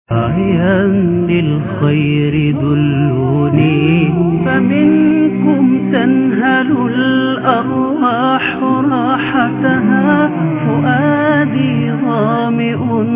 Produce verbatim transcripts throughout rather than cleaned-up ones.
داعيا للخير دلوني فمنكم تنهل الأرواح راحتها فؤادي ظامئ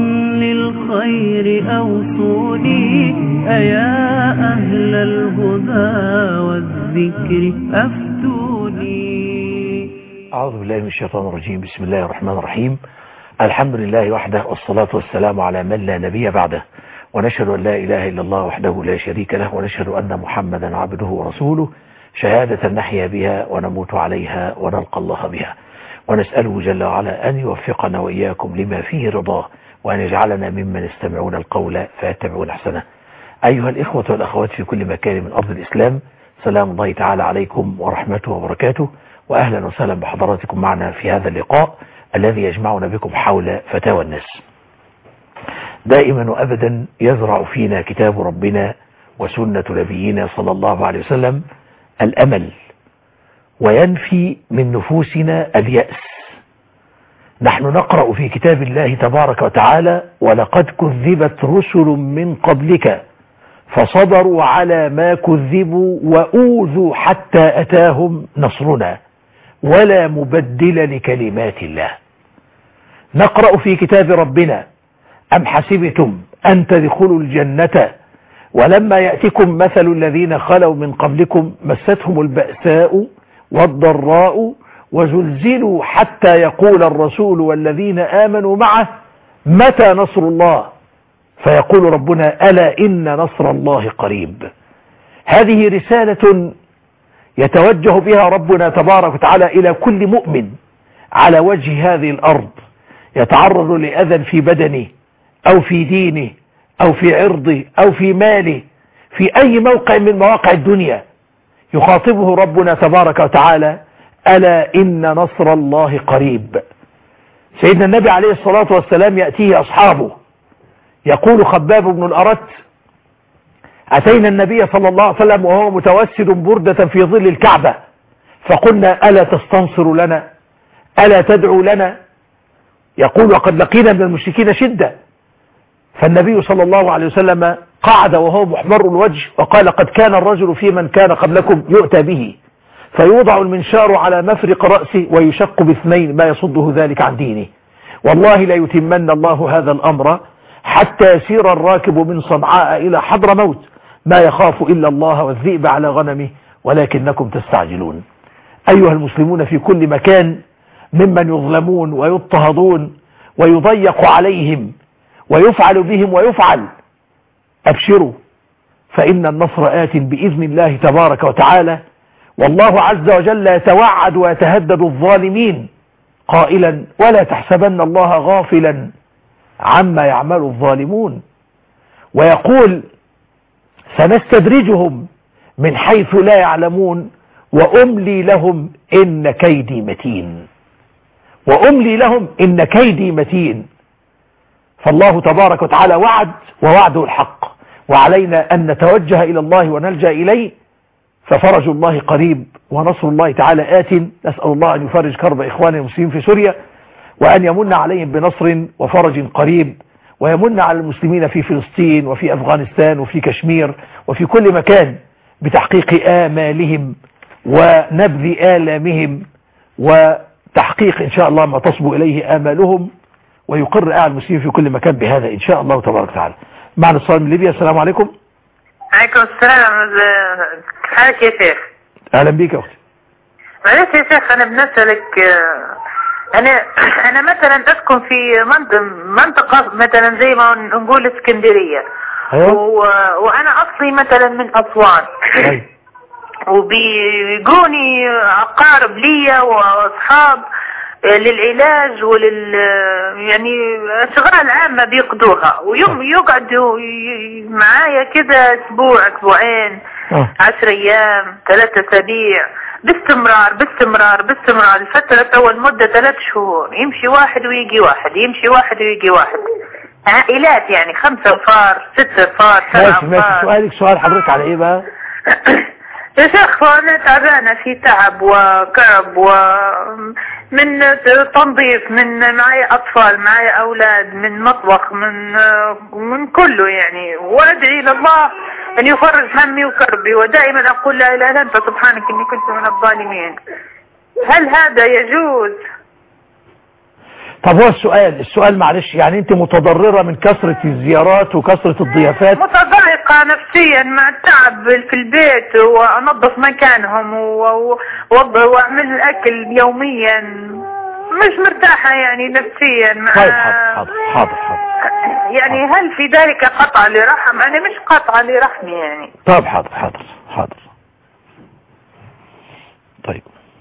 للخير أوصوني أيا أهل الهدى والذكر أفتوني. أعوذ بالله من الشيطان الرجيم. بسم الله الرحمن الرحيم. الحمد لله وحده والصلاة والسلام على من لا نبي بعده، ونشهد أن لا إله إلا الله وحده لا شريك له، ونشهد أن محمدا عبده ورسوله شهادة نحيا بها ونموت عليها ونلقى الله بها، ونسأله جل وعلا أن يوفقنا وإياكم لما فيه رضاه، وأن يجعلنا ممن يستمعون القول فيتبعون أحسنه. أيها الإخوة والأخوات في كل مكان من أرض الإسلام، سلام الله تعالى عليكم ورحمته وبركاته، وأهلا وسهلا بحضراتكم معنا في هذا اللقاء الذي يجمعنا بكم حول فتاوى الناس. دائما وأبدا يزرع فينا كتاب ربنا وسنة نبينا صلى الله عليه وسلم الأمل، وينفي من نفوسنا اليأس. نحن نقرأ في كتاب الله تبارك وتعالى: ولقد كذبت رسل من قبلك فصبروا على ما كذبوا وأوذوا حتى أتاهم نصرنا ولا مبدل لكلمات الله. نقرأ في كتاب ربنا: أم حسبتم أن تدخلوا الجنة ولما يأتكم مثل الذين خلوا من قبلكم مستهم البأساء والضراء وزلزلوا حتى يقول الرسول والذين آمنوا معه متى نصر الله فيقول ربنا ألا إن نصر الله قريب. هذه رسالة يتوجه بها ربنا تبارك وتعالى إلى كل مؤمن على وجه هذه الأرض يتعرض لأذى في بدنه أو في دينه أو في عرضه أو في ماله في أي موقع من مواقع الدنيا. يخاطبه ربنا تبارك وتعالى: ألا إن نصر الله قريب. سيدنا النبي عليه الصلاة والسلام يأتيه أصحابه، يقول خباب بن الأرت: أتينا النبي صلى الله عليه وسلم وهو متوسد بردة في ظل الكعبة فقلنا ألا تستنصر لنا ألا تدعو لنا؟ يقول: وقد لقينا من المشركين شدة. فالنبي صلى الله عليه وسلم قعد وهو محمر الوجه وقال: قد كان الرجل في من كان قبلكم يؤتى به فيوضع المنشار على مفرق رأسه ويشق باثنين ما يصده ذلك عن دينه، والله لا يتمن الله هذا الأمر حتى يسير الراكب من صنعاء إلى حضر موت ما يخاف إلا الله والذئب على غنمه ولكنكم تستعجلون. أيها المسلمون في كل مكان ممن يظلمون ويضطهدون ويضيق عليهم ويفعل بهم ويفعل، أبشروا فإن النصر آت بإذن الله تبارك وتعالى، والله عز وجل يتوعد ويتهدد الظالمين قائلا: ولا تحسبن الله غافلا عما يعمل الظالمون، ويقول: سنستدرجهم من حيث لا يعلمون وأملي لهم إن كيدي متين. وأملي لهم إن كيدي متين. فالله تبارك وتعالى وعد ووعده الحق، وعلينا أن نتوجه إلى الله ونلجأ إليه، ففرج الله قريب ونصر الله تعالى آت. نسأل الله أن يفرج كرب إخواننا المسلمين في سوريا، وأن يمن عليهم بنصر وفرج قريب، ويمن على المسلمين في فلسطين وفي أفغانستان وفي كشمير وفي كل مكان بتحقيق آمالهم ونبذ آلامهم وتحقيق إن شاء الله ما تصبو إليه آمالهم، ويقر أعلى المسلمين في كل مكان بهذا إن شاء الله تبارك وتعالى. معنا اتصال من ليبيا. السلام عليكم. عليكم السلام. حالك يا شيخ؟ أهلا بك يا أختي. معلش يا شيخ، أنا بنسألك، أنا أنا مثلا أسكن في منطقة مثلا زي ما نقول اسكندرية. أيوة. وأنا أصلي مثلا من أسوان. أيوة. وبيجوني أقارب لي وأصحاب للعلاج ولل يعني أشغال عامة بيقضوها، ويوم يقعدوا معايا كده أسبوع أسبوعين عشر أيام ثلاثة أسابيع باستمرار باستمرار باستمرار. الفترة أول مدة ثلاث شهور، يمشي واحد ويجي واحد، يمشي واحد ويجي واحد، عائلات يعني خمسة فار ستة فار سبعة فار. ماشي. سؤالك سؤال حضرتك على إيه بقى؟ يا شيخ أنا تعبانة في تعب وكرب ومن تنظيف، من معي أطفال معي أولاد، من مطبخ، من من كله يعني، وأدعي لله أن يفرج همي وكربي، ودائما أقول لا إله إلا أنت سبحانك إني كنت من الظالمين. هل هذا يجوز؟ طب هو السؤال السؤال معلش، يعني انت متضررة من كثرة الزيارات وكثرة الضيافات؟ متضايقة نفسيا مع التعب في البيت، وانظف مكانهم واعمل الاكل يوميا، مش مرتاحة يعني نفسيا مع. طيب حاضر حاضر حاضر يعني حاضر. هل في ذلك قطع لرحم؟ انا مش قطع لرحمي يعني. طيب حاضر حاضر حاضر. طيب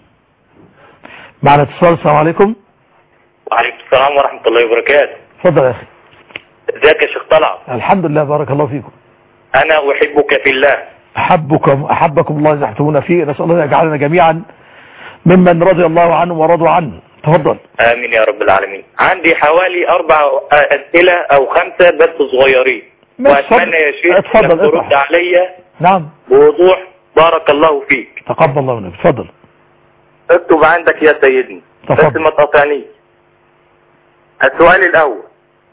معنا اتصال. السلام عليكم. وعليكم السلام ورحمة الله وبركاته. اتفضل يا اخي. ازيك يا شيخ طلعت؟ الحمد لله بارك الله فيكم. انا احبك في الله. احبكم احبكم الله زحتمونا فيه، نسأل الله يجعلنا جميعا ممن رضي الله عنه ورضوا عنه. تفضل. امين يا رب العالمين. عندي حوالي اربع اسئلة او خمسة بس صغيرين، واتمنى يا شيخ انك ترد عليا نعم بوضوح. بارك الله فيك. تقبل الله منك. تفضل. اكتب عندك يا سيدنا. تفضل. بس ما تقاطعنيش. السؤال الاول: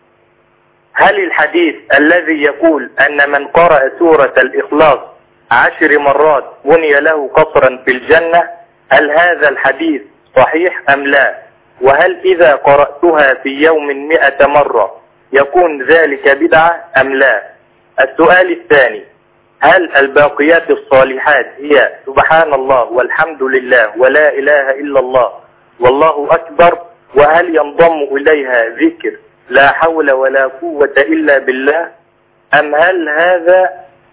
هل الحديث الذي يقول ان من قرأ سورة الاخلاص عشر مرات بني له قصرا في الجنة، هل هذا الحديث صحيح ام لا؟ وهل اذا قرأتها في يوم مئة مرة يكون ذلك بدعة ام لا؟ السؤال الثاني: هل الباقيات الصالحات هي سبحان الله والحمد لله ولا اله الا الله والله اكبر؟ وهل ينضم اليها ذكر لا حول ولا قوة الا بالله؟ ام هل هذا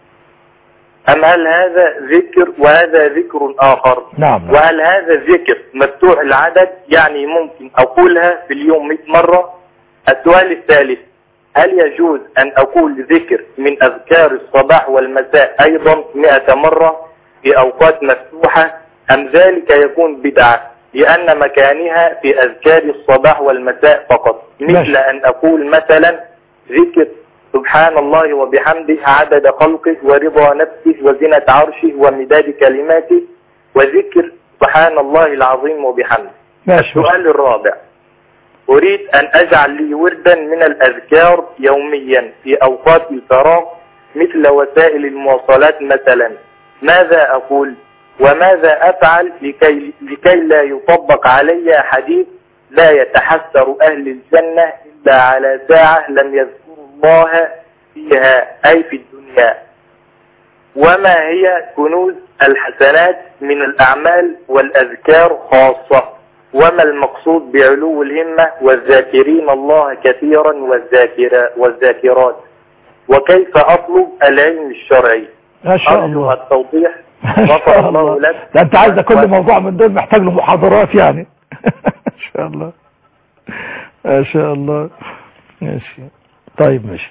ام هل هذا ذكر وهذا ذكر اخر؟ نعم. وهل هذا الذكر مفتوح العدد، يعني ممكن اقولها في اليوم مئة مرة؟ السؤال الثالث: هل يجوز ان اقول ذكر من اذكار الصباح والمساء ايضا مئة مرة في اوقات مفتوحة، ام ذلك يكون بدعة لان مكانها في اذكار الصباح والمساء فقط؟ مثل ان اقول مثلا ذكر سبحان الله وبحمده عدد خلقه ورضا نفسه وزنة عرشه ومداد كلماته، وذكر سبحان الله العظيم وبحمده. السؤال الرابع: أريد أن أجعل لي وردا من الأذكار يوميا في أوقات الفراغ مثل وسائل المواصلات مثلا، ماذا أقول وماذا أفعل لكي, لكي لا يطبق علي حديث لا يتحسر أهل الجنة إلا على ساعة لم يذكروا الله فيها أي في الدنيا؟ وما هي كنوز الحسنات من الأعمال والأذكار خاصة؟ وما المقصود بعلو الهمة والذاكرين الله كثيرا والذاكرات؟ وكيف أطلب العلم الشرعي؟ ما شاء الله. التوضيح. غفر الله لك. ده انت عايز كل موضوع من دول محتاج له محاضرات يعني. ما شاء الله ما شاء الله. ماشي. طيب ماشي.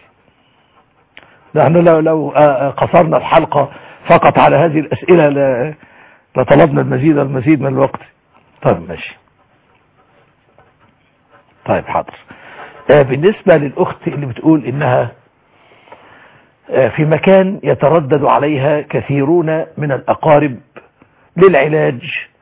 نحن لو لو قصرنا الحلقة فقط على هذه الأسئلة لطلبنا المزيد المزيد من الوقت. طيب ماشي. طيب حاضر. بالنسبة للأخت اللي بتقول إنها في مكان يتردد عليها كثيرون من الأقارب للعلاج،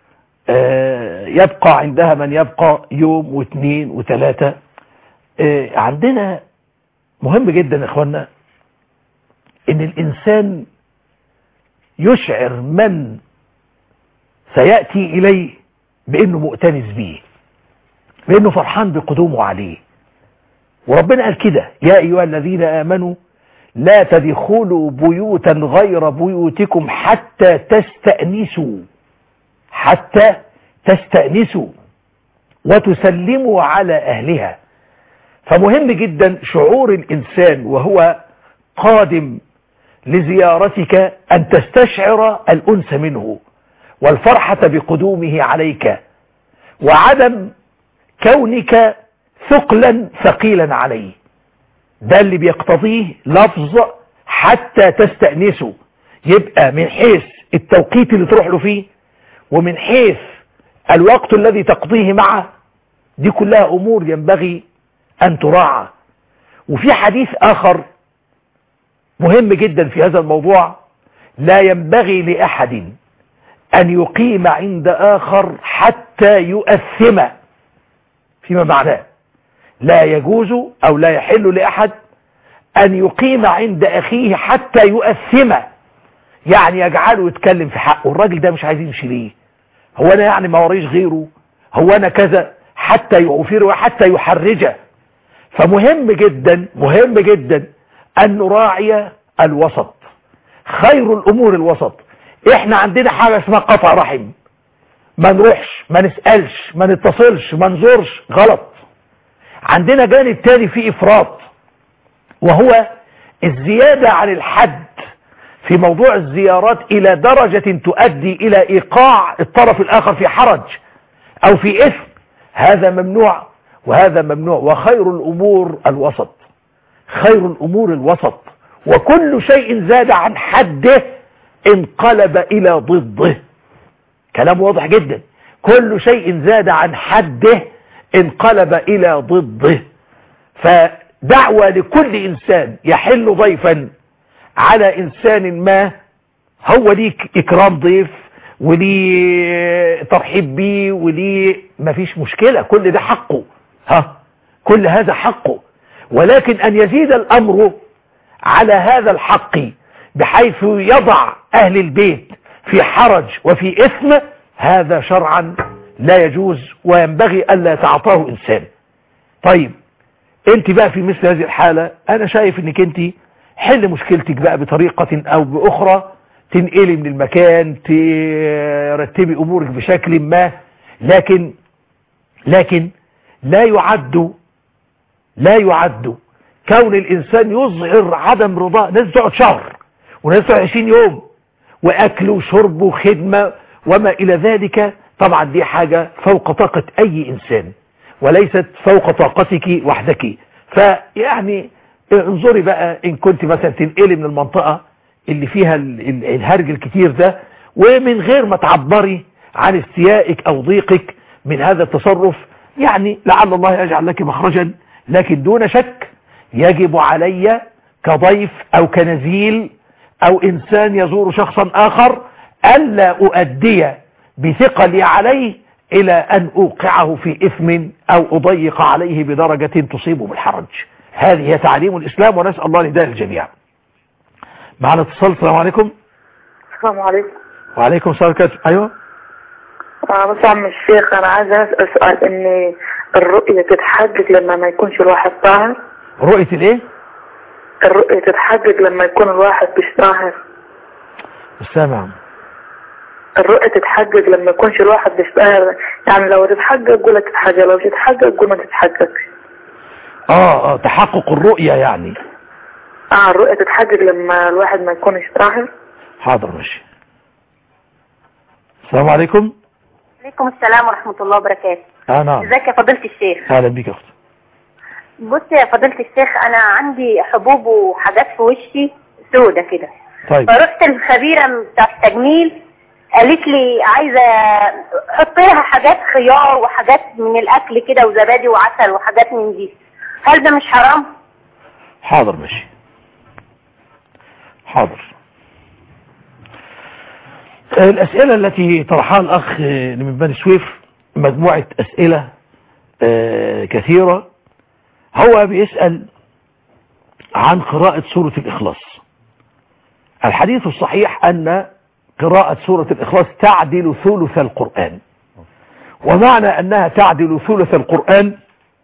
يبقى عندها من يبقى يوم واثنين وثلاثة. عندنا مهم جدا يا اخوانا ان الانسان يشعر من سيأتي اليه بانه مؤتنس به، بانه فرحان بقدومه عليه. وربنا قال كده: يا ايها الذين امنوا لا تدخلوا بيوتا غير بيوتكم حتى تستأنسوا حتى تستأنسوا وتسلموا على اهلها. فمهم جدا شعور الانسان وهو قادم لزيارتك ان تستشعر الانس منه والفرحة بقدومه عليك، وعدم كونك ثقلا ثقيلا عليه. ده اللي بيقتضيه لفظ حتى تستأنسوا. يبقى من حيث التوقيت اللي تروح له فيه، ومن حيث الوقت الذي تقضيه معه، دي كلها امور ينبغي ان تراعى. وفي حديث اخر مهم جدا في هذا الموضوع: لا ينبغي لأحد أن يقيم عند آخر حتى يؤثم، فيما معناه لا يجوز أو لا يحل لأحد أن يقيم عند أخيه حتى يؤثم، يعني يجعله يتكلم في حقه. الراجل ده مش عايز يمشي ليه؟ هو أنا يعني ما وريش غيره؟ هو أنا كذا؟ حتى يغفره وحتى يحرجه. فمهم جدا مهم جدا أن نراعي الوسط، خير الأمور الوسط. احنا عندنا حاجة اسمها قطع رحم، ما نروحش ما نسألش ما نتصلش ما نزورش، غلط. عندنا جانب تاني فيه إفراط، وهو الزيادة عن الحد في موضوع الزيارات إلى درجة تؤدي إلى إيقاع الطرف الآخر في حرج أو في إثم. هذا ممنوع وهذا ممنوع. وخير الأمور الوسط، خير الأمور الوسط. وكل شيء زاد عن حده انقلب إلى ضده. كلام واضح جدا. كل شيء زاد عن حده انقلب إلى ضده. فدعوة لكل إنسان يحل ضيفا على إنسان ما، هو ليك إكرام ضيف وليه ترحيب بيه وليه، مفيش مشكلة، كل ده حقه، ها كل هذا حقه. ولكن أن يزيد الأمر على هذا الحق بحيث يضع أهل البيت في حرج وفي إثم، هذا شرعا لا يجوز وينبغي ألا تعطاه إنسان. طيب انت بقى في مثل هذه الحالة أنا شايف انك انت حل مشكلتك بقى بطريقة أو بأخرى، تنقلي من المكان، ترتبي أمورك بشكل ما، لكن لكن لا يعد لا يعد كون الإنسان يظهر عدم رضاه. ناس تقعد شهر وناس تقعد عشرين يوم وأكل وشرب وخدمة وما إلى ذلك، طبعا دي حاجة فوق طاقة أي إنسان وليست فوق طاقتك وحدك. فيعني انظري بقى إن كنت مثلا تنقلي من المنطقة اللي فيها الهرج الكتير ده، ومن غير ما تعبري عن استيائك أو ضيقك من هذا التصرف، يعني لعل الله يجعل لك مخرجا. لكن دون شك يجب علي كضيف أو كنزيل أو إنسان يزور شخصا آخر ألا أؤدي بثقلي عليه إلى أن أوقعه في إثم أو أضيق عليه بدرجة تصيبه بالحرج. هذه هي تعليم الإسلام، ونسأل الله لهداية الجميع. معنا اتصال. السلام عليكم. السلام عليكم. وعليكم السلام ورحمة الله. أيوة. آه بس عم الشيخ أنا عايز أسأل سؤال، إن الرؤية تتحقق لما ما يكونش الواحد طاهر؟ رؤية الإيه؟ الرؤية تتحقق لما يكون الواحد مش طاهر. سامع. الرؤية تتحقق لما يكونش الواحد مش طاهر، يعني لو تتحقق قول تتحقق، لو تتحقق قول ما تتحققش. اه اه تحقق الرؤية يعني. اه الرؤية تتحقق لما الواحد ما يكونش طاهر. حاضر ماشي. السلام عليكم. عليكم السلام ورحمة الله وبركاته. اه نعم. ازيك يا فضيلة الشيخ؟ اهلا بيك يا اختي. بص يا فضيلة الشيخ، انا عندي حبوب وحاجات في وشي سودة كده. طيب. فرحت الخبيرة بتاع التجميل قالت لي عايزة حط لها حاجات خيار وحاجات من الاكل كده وزبادي وعسل وحاجات من دي، هل ده مش حرام؟ حاضر ماشي. حاضر. الأسئلة التي طرحها الأخ من بني سويف مجموعة أسئلة كثيرة. هو بيسأل عن قراءة سورة الإخلاص. الحديث الصحيح أن قراءة سورة الإخلاص تعدل ثلث القرآن، ومعنى أنها تعدل ثلث القرآن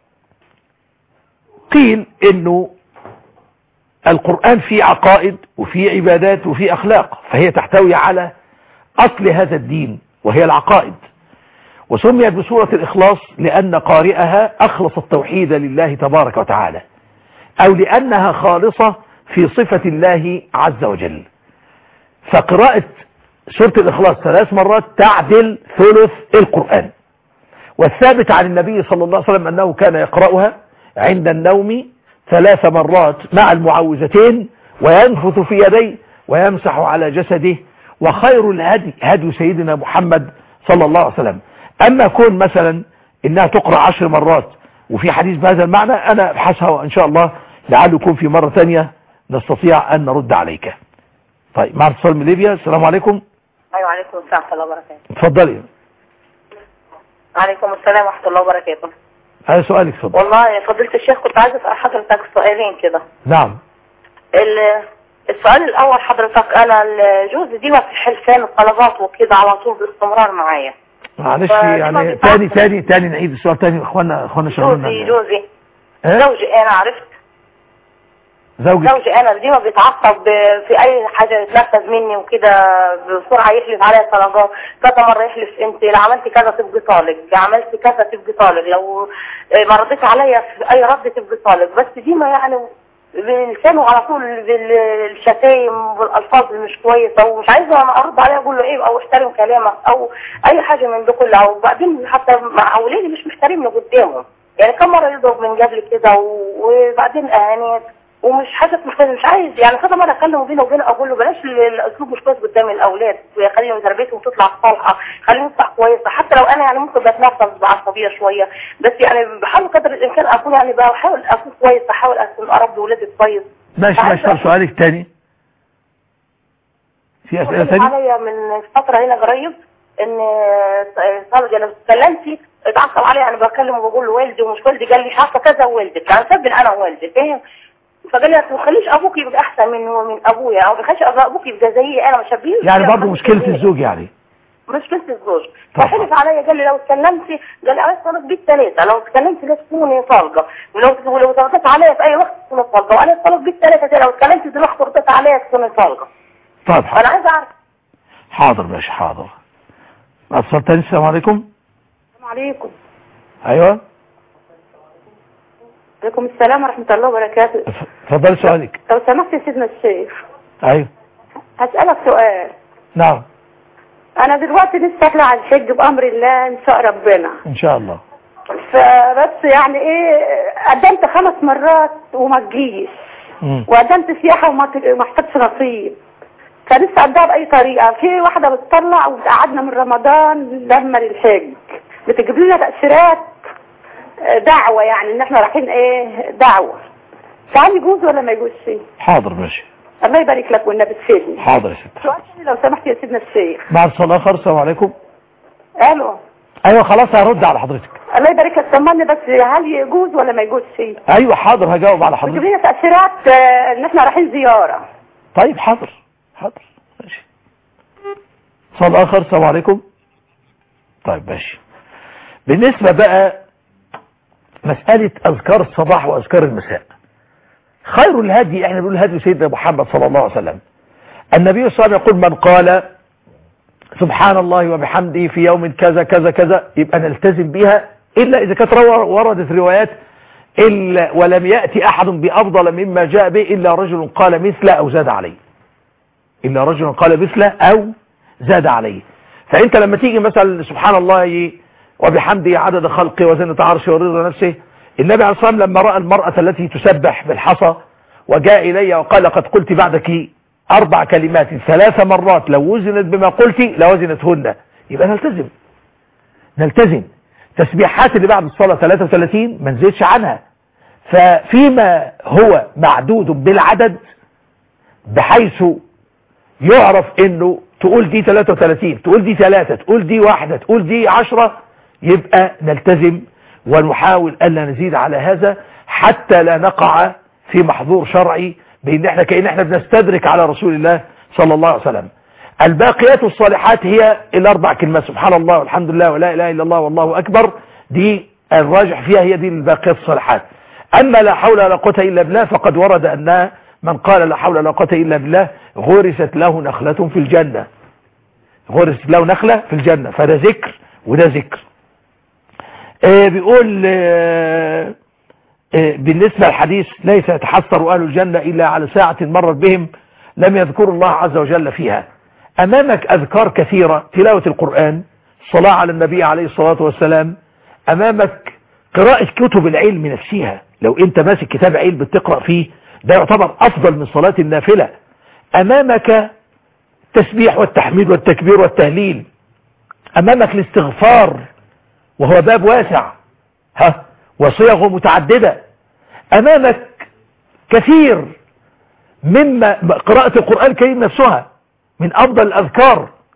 قيل إنه القرآن فيه عقائد وفيه عبادات وفيه أخلاق، فهي تحتوي على أصل هذا الدين وهي العقائد. وسميت بسورة الإخلاص لأن قارئها أخلص التوحيد لله تبارك وتعالى، أو لأنها خالصة في صفة الله عز وجل. فقراءة سورة الإخلاص ثلاث مرات تعدل ثلث القرآن. والثابت عن النبي صلى الله عليه وسلم أنه كان يقرأها عند النوم ثلاث مرات مع المعوذتين، وينفث في يديه ويمسح على جسده. وخير الهدي هدي سيدنا محمد صلى الله عليه وسلم. أما كون مثلا إنها تقرأ عشر مرات وفي حديث بهذا المعنى، أنا أبحثها وإن شاء الله لعل يكون في مرة ثانية نستطيع أن نرد عليك. طيب مع اتصال من ليبيا. السلام عليكم. ايوه عليكم السلام ورحمه الله وبركاته. اتفضلي. عليكم السلام ورحمه الله وبركاته. هذا سؤالك اتفضل. والله يا فضيله الشيخ كنت عايزه اسال حضرتك سؤالين كده. نعم. السؤال الاول حضرتك انا جوزي دي في حلفان الطلبات وكده على طول باستمرار معايا. معلش يعني تاني تاني تاني نعيد السؤال تاني. اخوانا اخوانا شغلنا. جوزي جوزي اه؟ زوجي انا عرفت زوجي زوجي انا دي ما بيتعصب في اي حاجه يتنفذ مني وكده بسرعه يحلف عليا طلقات كذا مره يحلف انت لو عملت كذا تبقي طالق عملت كذا تبقي طالق لو ما رديت عليا في اي رد تبقي طالق بس دي ما يعني بلسانه على طول بالشتايم والالفاظ اللي مش كويسه ومش عايزه انا ارد عليه اقول له ايه او احترم كلامك او اي حاجه من ده كله وبعدين حتى مع اولادي مش محترمني قدامهم يعني كم مره يضرب من قبل كده وبعدين اهانات ومش حاجه مش مش عايز يعني كذا مره اكلمه بينه وبينه اقول له بلاش الاسلوب مش كويس قدام الاولاد خليهم تربيتهم تطلع صالحه خليهم تطلع كويسه حتى لو انا يعني ممكن بتنرفز بعصبيه شويه بس يعني بحاول قدر الامكان اكون يعني بحاول اكون كويس بحاول اكون اربي ولادي كويس. ماشي ماشي. طب سؤالك تاني في اسئله تاني عليا من فتره هنا قريب ان صالح انا اتكلمتي اتعصب عليا انا بكلمه وبقول له والدي ومش والدي قال لي حاسه كذا والدك يعني سبب انا ووالدي فاهم فقال لي ما تخليش ابوك يبقى احسن منه من ابويا او ما تخليش ابوك يبقى زيي انا مش هبيه يعني برضه مشكله الزوج يعني مشكله الزوج فحلف عليا قال لي لو اتكلمتي قال لي عايز طالق بيت ثلاثه لو اتكلمتي لا تكوني طالقه ولو لو ضغطت عليا في اي وقت تكوني طالقه وانا طالق بيت ثلاثه لو اتكلمتي دلوقتي ضغطت عليا تكوني طالقه. طيب انا عايز اعرف. حاضر ماشي حاضر. اتصل تاني. السلام عليكم. السلام عليكم. ايوه. عليكم السلام ورحمة الله وبركاته. اتفضل سؤالك. لو سمحت يا سيدنا الشيخ. ايوه. هسألك سؤال. نعم. انا دلوقتي لسه اطلع على الحج بامر الله ان شاء ربنا. ان شاء الله. فبس يعني ايه قدمت خمس مرات وما تجيش. وقدمت سياحة وما ما حصلش نصيب. فلسه قدها بأي طريقة في واحدة بتطلع وقعدنا من رمضان لما للحج بتجيب لنا تأشيرات دعوة يعني ان احنا رايحين ايه دعوة فهل يجوز ولا ما يجوز شيء؟ حاضر ماشي. الله يبارك لك والنبي تفيدني. حاضر يا ست. سؤال ثاني لو سمحت يا سيدنا الشيخ. مع الصلاة اخر. السلام عليكم. الو. ايوه خلاص هرد على حضرتك. الله يبارك لك طمني بس هل يجوز ولا ما يجوز شيء؟ ايوه حاضر هجاوب على حضرتك. بتجيب لنا تأشيرات اه ان احنا رايحين زيارة. طيب حاضر حاضر ماشي. صلاة اخر. السلام عليكم. طيب ماشي. بالنسبة بقى مسألة أذكار الصباح وأذكار المساء خير الهدي احنا بنقول هدي سيدنا محمد صلى الله عليه وسلم. النبي صلى الله عليه وسلم يقول من قال سبحان الله وبحمده في يوم كذا كذا كذا يبقى نلتزم بها إلا إذا كانت وردت روايات إلا ولم يأتي أحد بأفضل مما جاء به إلا رجل قال مثله أو زاد عليه إلا رجل قال مثله أو زاد عليه. فأنت لما تيجي مثلا سبحان الله وبحمده عدد خلقه وزنة عرشه ورضا نفسه النبي عليه الصلاة والسلام لما رأى المرأة التي تسبح بالحصى وجاء إلي وقال قد قلت بعدك أربع كلمات ثلاث مرات لو وزنت بما قلت لوزنتهن يبقى نلتزم نلتزم تسبيحات اللي بعد الصلاة ثلاثة وثلاثين ما نزيدش عنها. ففيما هو معدود بالعدد بحيث يعرف انه تقول دي ثلاثة وثلاثين تقول دي ثلاثة تقول دي واحدة تقول دي عشرة يبقى نلتزم ونحاول ألا نزيد على هذا حتى لا نقع في محظور شرعي بأن احنا كأن احنا بنستدرك على رسول الله صلى الله عليه وسلم. الباقيات الصالحات هي الأربع كلمات سبحان الله والحمد لله ولا إله إلا الله والله أكبر دي الراجح فيها هي دي الباقيات الصالحات. أما لا حول ولا قوة إلا بالله فقد ورد أنها من قال لا حول ولا قوة إلا بالله غرست له نخلة في الجنة غرست له نخلة في الجنة. فده ذكر وده ذكر. آه بيقول آه آه بالنسبة للحديث ليس يتحسر أهل الجنة إلا على ساعة مرت بهم لم يذكروا الله عز وجل فيها. أمامك أذكار كثيرة تلاوة القرآن الصلاة على النبي عليه الصلاة والسلام أمامك قراءة كتب العلم نفسها لو أنت ماسك كتاب علم بتقرأ فيه ده يعتبر أفضل من صلاة النافلة. أمامك التسبيح والتحميد والتكبير والتهليل. أمامك الاستغفار وهو باب واسع ها وصيغه متعددة. أمامك كثير مما قراءة القرآن الكريم نفسها من أفضل الأذكار.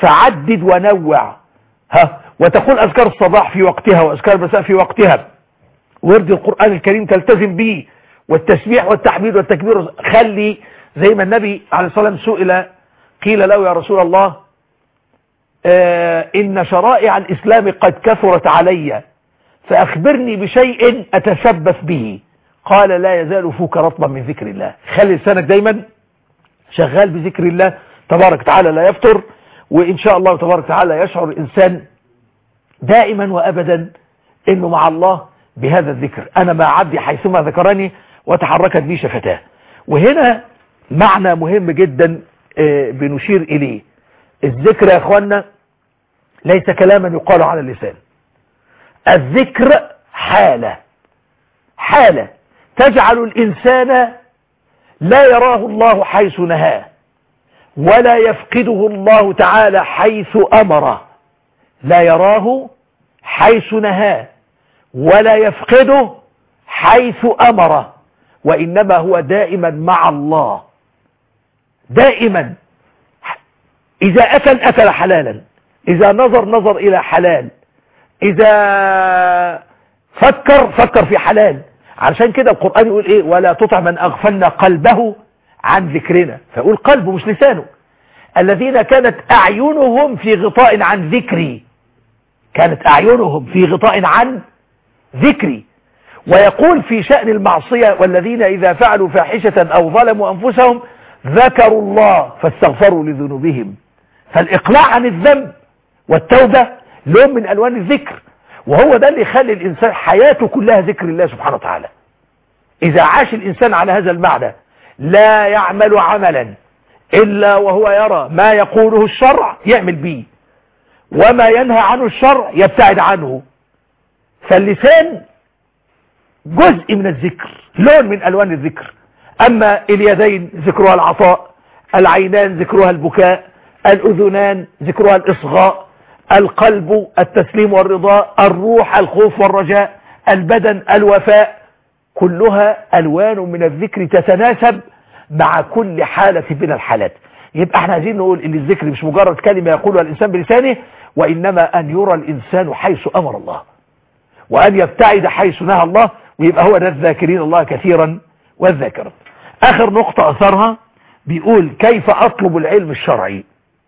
فعدد ونوع، ها، وتقول أذكار الصباح في وقتها وأذكار المساء في وقتها، ورد القرآن الكريم تلتزم به، والتسبيح والتحميد والتكبير. خلي زي ما النبي عليه الصلاة والسلام سئل، قيل له يا رسول الله آه إن شرائع الإسلام قد كثرت علي فأخبرني بشيء أتشبث به. قال لا يزال فوك رطبا من ذكر الله. خلي لسانك دايما شغال بذكر الله تبارك وتعالى، لا يفتر، وإن شاء الله تبارك وتعالى يشعر الإنسان دائما وأبدا إنه مع الله بهذا الذكر. أنا مع عبدي حيثما ذكرني وتحركت بي شفتاه. وهنا معنى مهم جدا بنشير إليه. الذكر يا أخوانا ليس كلاما يقال على اللسان، الذكر حالة حالة تجعل الإنسان لا يراه الله حيث نهاه، ولا يفقده الله تعالى حيث أمره. لا يراه حيث نهاه ولا يفقده حيث أمره، وإنما هو دائما مع الله. دائما إذا أكل أكل حلالا، إذا نظر نظر إلى حلال، إذا فكر فكر في حلال. علشان كده القرآن يقول إيه؟ ولا تطع من أغفلنا قلبه عن ذكرنا. فيقول قلبه مش لسانه. الذين كانت أعينهم في غطاء عن ذكري، كانت أعينهم في غطاء عن ذكري. ويقول في شأن المعصية والذين إذا فعلوا فاحشة أو ظلموا أنفسهم ذكروا الله فاستغفروا لذنوبهم. فالإقلاع عن الذنب والتوبة لون من ألوان الذكر، وهو ده اللي يخلي الإنسان حياته كلها ذكر الله سبحانه وتعالى. إذا عاش الإنسان على هذا المعنى لا يعمل عملا إلا وهو يرى ما يقوله الشرع يعمل به، وما ينهى عنه الشرع يبتعد عنه. فاللسان جزء من الذكر، لون من ألوان الذكر. أما اليدين ذكرها العطاء، العينان ذكرها البكاء، الأذنان ذكرها الإصغاء، القلب التسليم والرضاء، الروح الخوف والرجاء، البدن الوفاء. كلها ألوان من الذكر تتناسب مع كل حالة من الحالات. يبقى احنا عايزين نقول ان الذكر مش مجرد كلمة يقولها الإنسان بلسانه، وإنما أن يرى الإنسان حيث أمر الله، وأن يبتعد حيث نهى الله، ويبقى هو ده الذاكرين الله كثيرا والذاكرة. آخر نقطة أثرها بيقول كيف أطلب العلم الشرعي.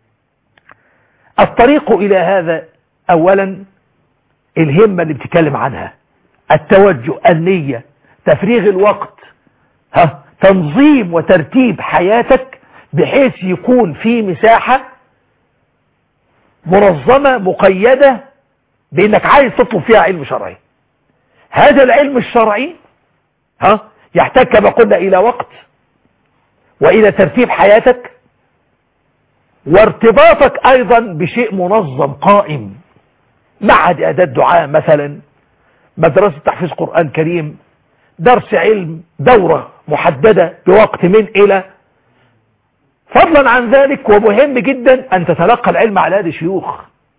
الطريق إلى هذا أولا الهمة اللي بتكلم عنها، التوجه، النية، تفريغ الوقت، ها، تنظيم وترتيب حياتك بحيث يكون في مساحة منظمة مقيدة بأنك عايز تطلب فيها علم شرعي. هذا العلم الشرعي ها يحتاج كما قلنا إلى وقت، وإلى ترتيب حياتك، وارتباطك أيضا بشيء منظم قائم، معهد أداة دعاء مثلا، مدرسة تحفيظ قرآن كريم، درس علم، دورة محددة بوقت من إلى. فضلا عن ذلك ومهم جدا أن تتلقى العلم على يد شيوخ.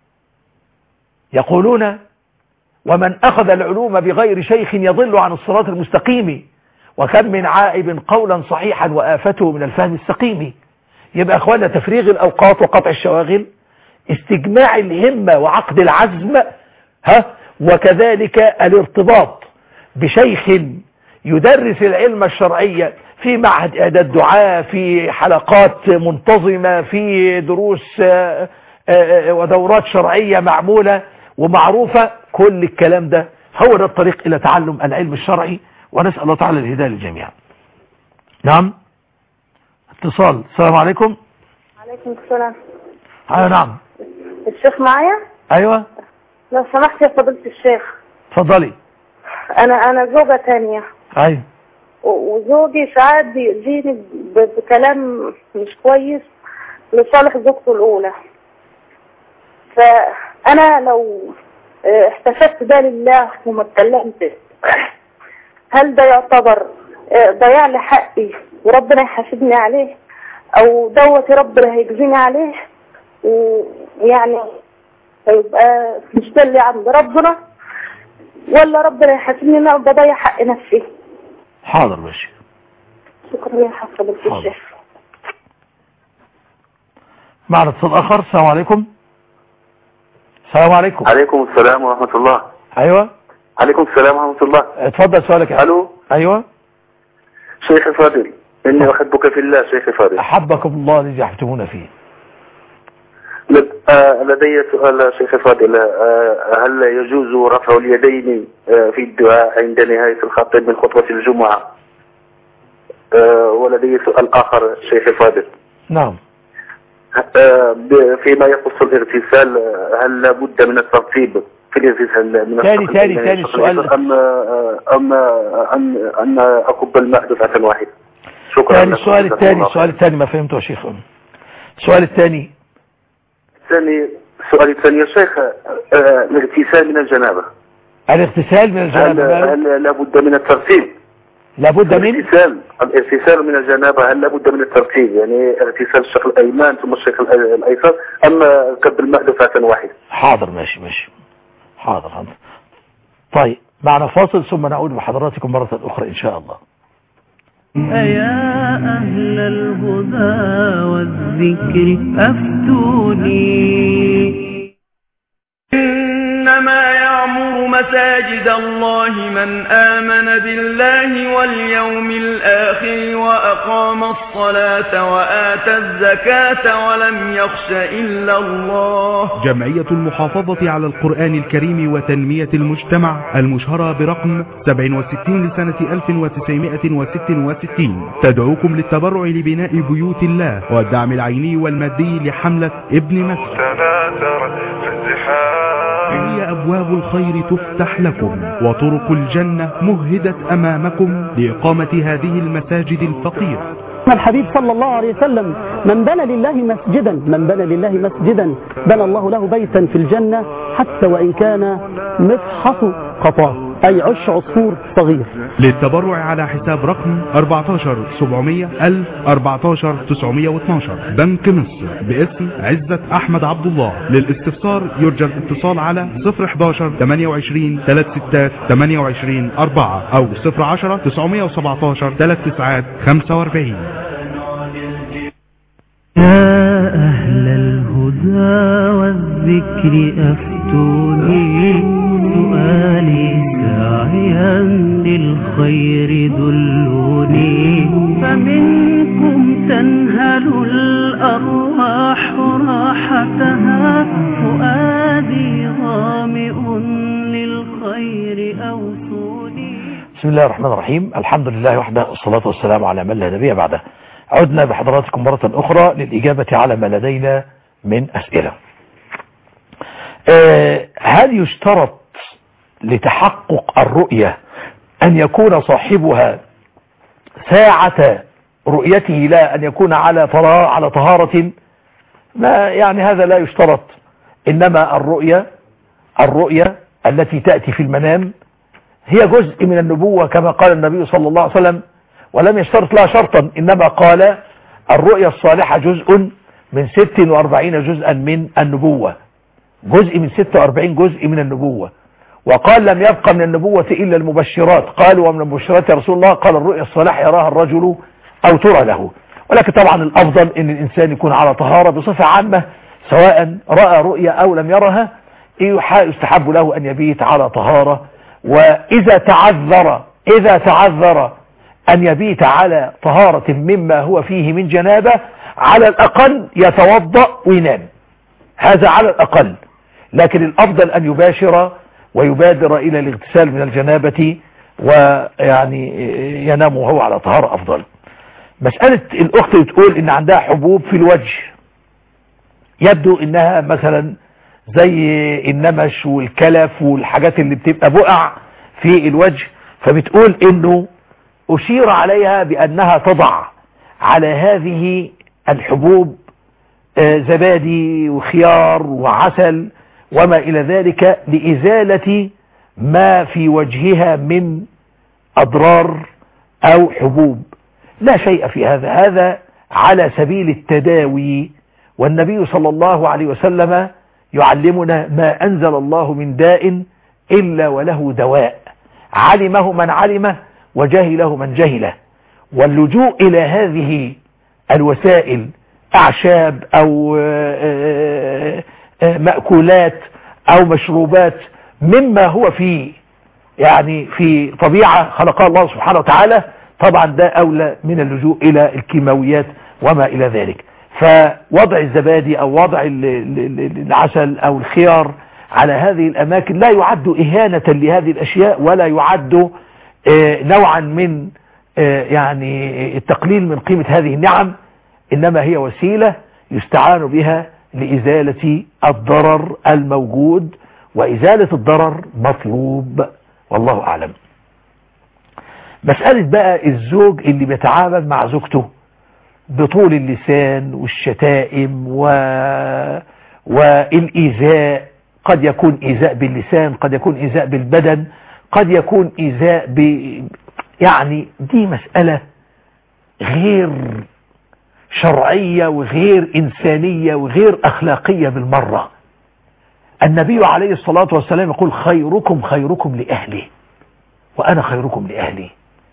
يقولون ومن أخذ العلوم بغير شيخ يضل عن الصراط المستقيم، وكم من عائب قولا صحيحا وآفته من الفهم السقيم. يبقى أخوانا تفريغ الأوقات وقطع الشواغل، استجماع الهمة وعقد العزم، ها، وكذلك الارتباط بشيخ يدرس العلم الشرعي في معهد إعداد دعاء، في حلقات منتظمة، في دروس ودورات شرعية معمولة ومعروفة. كل الكلام ده هو ده الطريق إلى تعلم العلم الشرعي، ونسأل الله تعالى الهداية للجميع. نعم، اتصال. السلام عليكم. عليكم السلام. ايوه نعم. الشيخ معايا؟ ايوه لو سمحت يا فضيلة الشيخ. اتفضلي. انا انا زوجة تانية. ايوه. وزوجي ساعات بيأذيني بكلام مش كويس لصالح زوجته الاولى. فانا لو احتسبت ده لله وما اتكلمت، هل ده يعتبر ضياع لحقي وربنا يحاسبني عليه، او دوت ربنا هيجزيني عليه ويعني هيبقى مش ده اللي عند ربنا، ولا ربنا يحاسبني ان انا بضيع حق نفسي؟ حاضر ماشي. شكرا يا حفظة الشيخ. معنا اتصال اخر. السلام عليكم. السلام عليكم. عليكم السلام ورحمة الله. ايوه. عليكم السلام ورحمة الله. اتفضل سؤالك. الو. ايوه. شيخ فاضل، اني احبك في الله. شيخ فاضل، احبكم الله الذي احببتمونا فيه. لدي سؤال شيخ فاضل، هل يجوز رفع اليدين في الدعاء عند نهاية الخطيب من خطبة الجمعة؟ ولدي سؤال آخر شيخ فاضل. نعم. فيما يخص الاغتسال، هل لابد من الترتيب في الاغتسال من ثاني ثاني ثاني السؤال أم أم أم أن أكب الماء دفعة واحدة؟ شكرا. ثاني السؤال الثاني السؤال الثاني ما فهمته يا شيخ. السؤال الثاني الثاني السؤال الثاني يا شيخ، الاغتسال من الجنابة. الاغتسال من الجنابة هل, هل لابد من الترتيب؟ لابد من الاغتسال الاغتسال من الجنابة، هل لابد من الترتيب؟ يعني اغتسال الشق الأيمن ثم الشق الأيسر، أم كب الماء دفعة واحدة؟ حاضر ماشي ماشي حاضر حاضر. طيب معنا فاصل ثم نعود بحضراتكم مرة أخرى إن شاء الله. أيا أهل الهدى والذكر أفتوني. إنما يعمر مساجد الله من آمن بالله واليوم الآخر وأقام الصلاة وآتى الزكاة ولم يخش إلا الله. جمعية المحافظة على القرآن الكريم وتنمية المجتمع المشهرة برقم سبعة وستين لسنة ألف وتسعمائة وستة وستين تدعوكم للتبرع لبناء بيوت الله والدعم العيني والمادي لحملة ابن مسجد. هي أبواب الخير تفتح لكم وطرق الجنة مهدت أمامكم لإقامة هذه المساجد الفقيرة. الحبيب صلى الله عليه وسلم: من بنى لله مسجدا من بنى لله مسجدا بنى الله له بيتا في الجنة حتى وإن كان مفحص قطاه، أي عش عصفور صغير. للتبرع على حساب رقم أربعة عشر سبعمائة ألف أربعة عشر تسعمائة واثني عشر بنك مصر باسم عزة أحمد عبد الله. للاستفسار يرجى الاتصال على صفر واحد واحد ثمانية وعشرين ثلاثة ستة ثمانية وعشرين أربعة أو صفر عشرة تسعمائة وسبعة عشر ثلاثة تسعة خمسة وأربعين. يا أهل الهدى والذكر أفتوني، سؤالي ساعيا للخير دلوني، فمنكم تنهل الأرواح راحتها، فؤادي ظامئ للخير أوصوني. بسم الله الرحمن الرحيم. الحمد لله وحده والصلاة والسلام على من لا نبي بعده. عدنا بحضراتكم مرة أخرى للإجابة على ما لدينا من أسئلة. آه هل يشترط لتحقق الرؤية أن يكون صاحبها ساعة رؤيته لا أن يكون على على طهارة؟ ما يعني هذا لا يشترط، إنما الرؤية الرؤية التي تأتي في المنام هي جزء من النبوة كما قال النبي صلى الله عليه وسلم، ولم يشترط لها شرطا، إنما قال الرؤيا الصالحة جزء من ست وأربعين جزءا من النبوة، جزء من ست وأربعين جزء من النبوة. وقال لم يبقى من النبوة إلا المبشرات. قالوا ومن المبشرات يا رسول الله؟ قال الرؤيا الصالحة يراها الرجل أو ترى له. ولكن طبعا الأفضل أن الإنسان يكون على طهارة بصفة عامة، سواء رأى رؤيا أو لم يرها يستحب له أن يبيت على طهارة. وإذا تعذر إذا تعذر أن يبيت على طهارة مما هو فيه من جنابة، على الأقل يتوضأ وينام، هذا على الأقل. لكن الأفضل أن يباشر ويبادر إلى الاغتسال من الجنابة ويعني ينام وهو على طهارة أفضل. مسألة الأخت بتقول إن عندها حبوب في الوجه، يبدو إنها مثلا زي النمش والكلف والحاجات اللي بتبقى بقع في الوجه، فبتقول إنه أشير عليها بأنها تضع على هذه الحبوب زبادي وخيار وعسل وما إلى ذلك لإزالة ما في وجهها من أضرار أو حبوب. لا شيء في هذا، هذا على سبيل التداوي، والنبي صلى الله عليه وسلم يعلمنا ما أنزل الله من داء إلا وله دواء، علمه من علمه وجهله من جهله. واللجوء إلى هذه الوسائل اعشاب او مأكولات او مشروبات مما هو في يعني في طبيعة خلقها الله سبحانه وتعالى، طبعا ده اولى من اللجوء الى الكيماويات وما الى ذلك. فوضع الزبادي او وضع العسل او الخيار على هذه الاماكن لا يعد اهانة لهذه الاشياء، ولا يعد نوعا من يعني التقليل من قيمة هذه النعم، انما هي وسيلة يستعان بها لازالة الضرر الموجود، وازالة الضرر مطلوب والله اعلم. مسألة بقى الزوج اللي بيتعامل مع زوجته بطول اللسان والشتائم و... والإيذاء، قد يكون إيذاء باللسان، قد يكون إيذاء بالبدن، قد يكون إيذاء ب... يعني دي مسألة غير شرعية وغير إنسانية وغير أخلاقية بالمرة. النبي عليه الصلاة والسلام يقول خيركم خيركم لأهله وأنا خيركم لأهلي،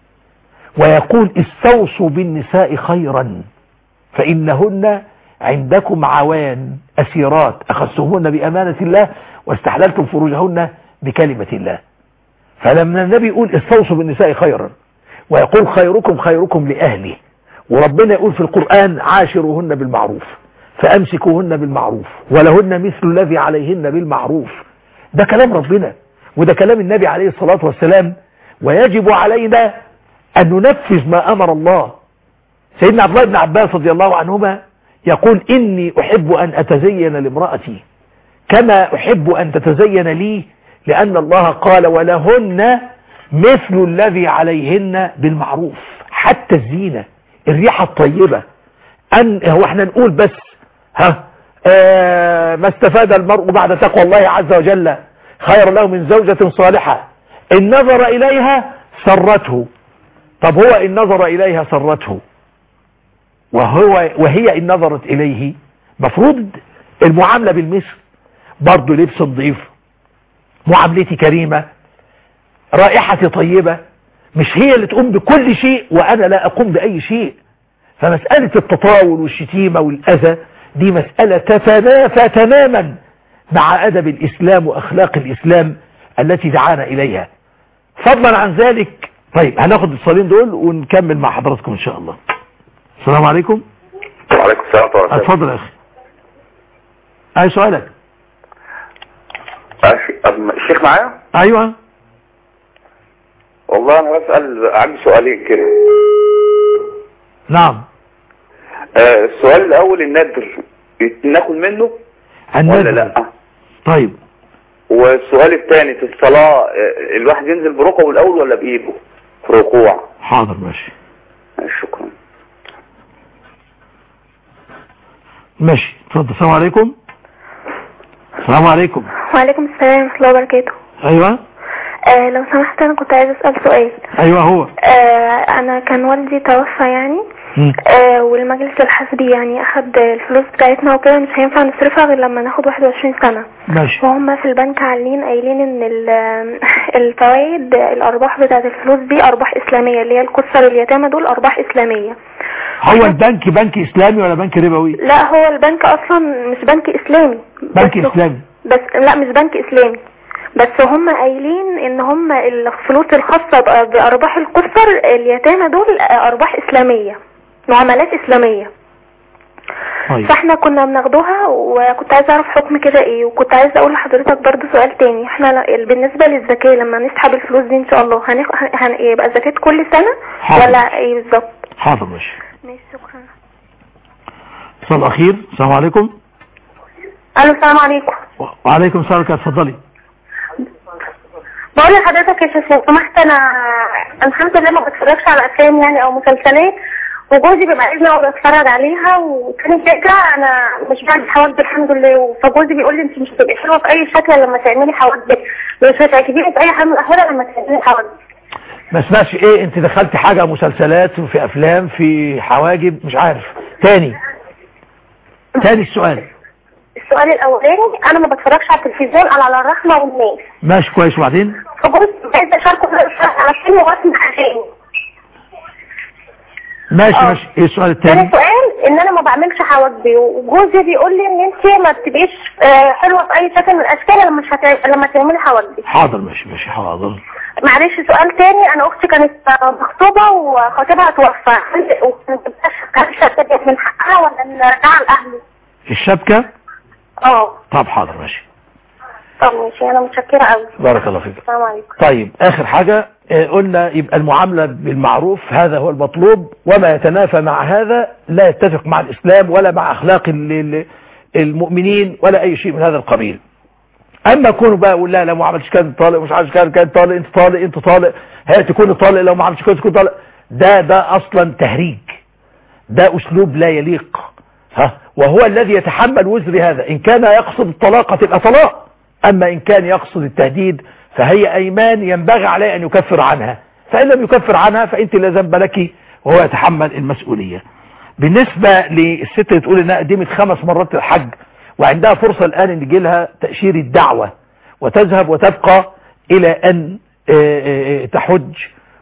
ويقول استوصوا بالنساء خيرا فإنهن عندكم عوان أسيرات أخذتمهن بأمانة الله واستحللتم فروجهن بكلمة الله. فلما النبي يقول استوصوا بالنساء خيرا ويقول خيركم خيركم لأهله، وربنا يقول في القرآن عاشروهن بالمعروف فأمسكوهن بالمعروف ولهن مثل الذي عليهن بالمعروف، ده كلام ربنا وده كلام النبي عليه الصلاة والسلام، ويجب علينا أن ننفذ ما أمر الله. سيدنا عبد الله بن عباس رضي الله عنهما يقول إني أحب أن أتزين لامرأتي كما أحب أن تتزين لي، لأن الله قال ولهن مثل الذي عليهن بالمعروف. حتى الزينة، الريحة الطيبة، أن هو احنا نقول بس ها آه ما استفاد المرء بعد تقوى الله عز وجل خير له من زوجة صالحة إن نظر إليها سرته. طب هو إن نظر إليها سرته وهو وهي إن نظرت إليه، مفروض المعاملة بالمثل، برضو لبس نظيف، معاملتي كريمة، رائحتي طيبة، مش هي اللي تقوم بكل شيء وأنا لا أقوم بأي شيء. فمسألة التطاول والشتيمة والأذى دي مسألة تتنافى تماما مع أدب الإسلام وأخلاق الإسلام التي دعانا إليها. فضلا عن ذلك، طيب هناخد الصالين دول ونكمل مع حضراتكم إن شاء الله. السلام عليكم. وعليكم السلام ورحمة الله. اتفضل يا أخي. أي سؤالك؟ الشيخ معايا؟ أيوة. والله أنا بسأل عندي سؤالين كده. نعم. آه السؤال الأول النذر ناكل منه النذر ولا لا؟ طيب. والسؤال الثاني في الصلاة آه الواحد ينزل بركبه الأول ولا بإيده في ركوع؟ حاضر ماشي. شكرا. ماشي اتفضل. السلام عليكم. السلام عليكم. وعليكم السلام ورحمة الله وبركاته. ايوه. آه لو سمحت انا كنت عايز اسأل سؤال. ايوه هو. آه انا كان والدي توفى يعني آه والمجلس الحسبي يعني اخد الفلوس بتاعتنا وكده، مش هينفع نصرفها غير لما ناخد واحد وعشرين سنة. ماشي. وهم في البنك عالين قايلين ان الفوائد الارباح بتاعت الفلوس دي ارباح اسلامية، اللي هي القصر اليتامى دول ارباح اسلامية. هو البنك بنك اسلامي ولا بنك ربوي؟ لا هو البنك اصلا مش بنك اسلامي. بنك اسلامي بس لا مش بنك اسلامي، بس هم قايلين ان هم الفلوس الخاصة بارباح القصر اليتامى دول ارباح اسلامية، معاملات اسلامية. طيب. فاحنا كنا بناخدوها وكنت عايز اعرف حكم كده ايه، وكنت عايز اقول لحضرتك برضو سؤال تاني. احنا بالنسبة للزكاة لما نسحب الفلوس دي ان شاء الله هناخد هن... يبقى زكاة كل سنة حاضر. ولا ايه بالظبط؟ حاضر ماشي. ماشي شكرا. اتصال الاخير. السلام عليكم. الو السلام عليكم. وعليكم السلام. اتفضلي. بقول لحضرتك يا شيخ لو سمحت، انا الحمد لله ما بتفرجش على افلام يعني او مسلسلات، وجوزي بيبقى عايزني اقعد اتفرج عليها، وكان فكره انا مش بعمل حواجبي الحمد لله، فجوزي بيقول لي انت مش هتبقي حلوه في اي شكل لما تعملي حواجبك، مش هتعجبيني في اي حال من الاحوال لما تعملي حواجبك. ما اسمعش ايه، انت دخلتي حاجه مسلسلات وفي افلام في حواجب مش عارف. تاني تاني السؤال. السؤال الاولاني انا ما بتفرجش على التلفزيون انا على الرحمه والناس. ماشي كويس. وبعدين فجوزي عايز اشاركه على فيلم واسمع اغاني. ماشي آه. ماشي. ايه السؤال تاني الثاني؟ سؤال ان انا ما بعملش حواجبي، وجوزي بيقول لي ان انت ما بتبقيش آه، حلوه في اي شكل من الاشكال لما مش هت... لما تعملي حواجبي. حاضر ماشي ماشي حاضر. معلش سؤال تاني، انا اختي كانت مخطوبه وخطيبها توفى، هل الشبكه من حقها ولا نرجعها لاهله؟ الشبكة؟ اه. طب حاضر ماشي. طب ماشي، انا متشكره قوي. بارك الله فيك. السلام عليكم. طيب اخر حاجة آه، قلنا يبقى المعاملة بالمعروف هذا هو المطلوب، وما يتنافى مع هذا لا يتفق مع الاسلام ولا مع اخلاق ال- ال- المؤمنين ولا اي شيء من هذا القبيل. اما كونوا بقى يقول لا لا ما عملتش كان طالق مش عارف كان كان طالق انت طالق انت طالق هي تكون طالق لو ما عملتش كده تكون طالق، ده ده اصلا تهريج، ده اسلوب لا يليق. ها وهو الذي يتحمل وزر هذا. ان كان يقصد الطلاق تبقى طلاق، اما ان كان يقصد التهديد فهي ايمان ينبغي عليه ان يكفر عنها، فان لم يكفر عنها فانت لا ذنب لك وهو يتحمل المسؤولية. بالنسبة للست اللي تقول انها قدمت خمس مرات الحج وعندها فرصة الآن ان يجي لها تأشير الدعوة وتذهب وتبقى إلى أن تحج،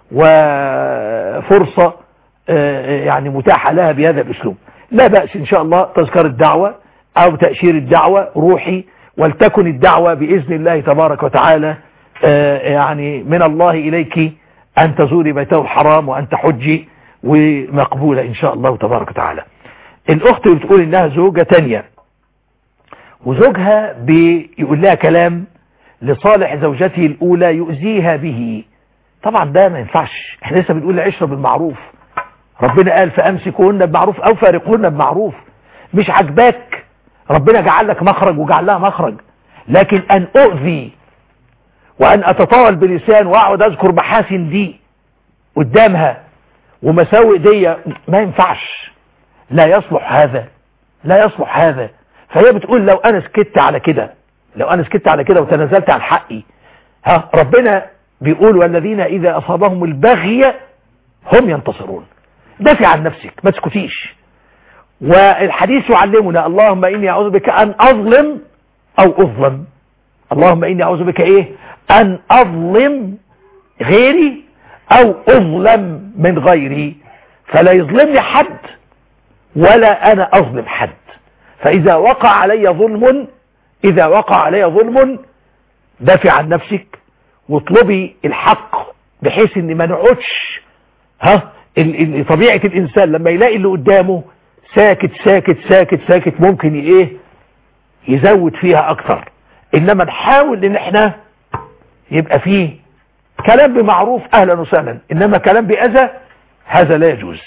وفرصة يعني متاحة لها بهذا الأسلوب، لا بأس إن شاء الله تذكر الدعوة أو تأشير الدعوة روحي، ولتكن الدعوة بإذن الله تبارك وتعالى يعني من الله إليك أن تزوري بيته الحرام وأن تحجي ومقبولة إن شاء الله تبارك وتعالى. الأخت اللي بتقول إنها زوجة تانية وزوجها بيقول لها كلام لصالح زوجته الأولى يؤذيها به، طبعا ده ما ينفعش. احنا لسه بنقول العشرة بالمعروف، ربنا قال فأمسكوهن بمعروف أو فارقوهن بمعروف. مش عجباك ربنا جعل لك مخرج وجعل لها مخرج، لكن أن أؤذي وأن أتطاول بلسان وأقعد أذكر محاسن دي قدامها ومساوئ دي ما ينفعش، لا يصلح هذا، لا يصلح هذا. فهي بتقول لو انا سكت على كده، لو انا سكت على كده وتنازلت عن حقي، ها ربنا بيقول والذين اذا اصابهم البغي هم ينتصرون. دافع عن نفسك ما تسكتيش. والحديث يعلمنا اللهم اني اعوذ بك ان اظلم او اظلم، اللهم اني اعوذ بك ايه ان اظلم غيري او اظلم من غيري، فلا يظلمني حد ولا انا اظلم حد. فاذا وقع علي ظلم اذا وقع علي ظلم دافع عن نفسك واطلبي الحق، بحيث ان ما نقعدش ها ال ال طبيعة الانسان لما يلاقي اللي قدامه ساكت ساكت ساكت ساكت ممكن ايه يزود فيها اكتر. انما نحاول ان احنا يبقى فيه كلام بمعروف اهلا وسهلا، انما كلام باذى هذا لا يجوز.